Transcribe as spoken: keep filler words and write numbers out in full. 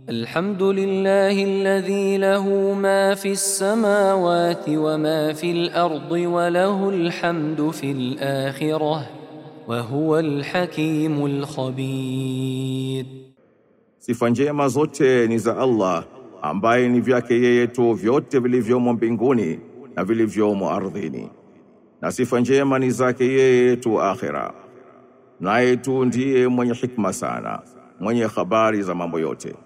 الحمد لله الذي له ما في السماوات وما في الأرض وله الحمد في الآخرة وهو الحكيم الخبير. Sifa njema zote ni za Allah ambaye ni vyake yeye tu vyote vilivyomo mbinguni na vilivyomo ardhini. Na sifa njema ni zake yeye tu akhira. Naye tu ndiye mwenye hikma sana, mwenye habari za mambo yote.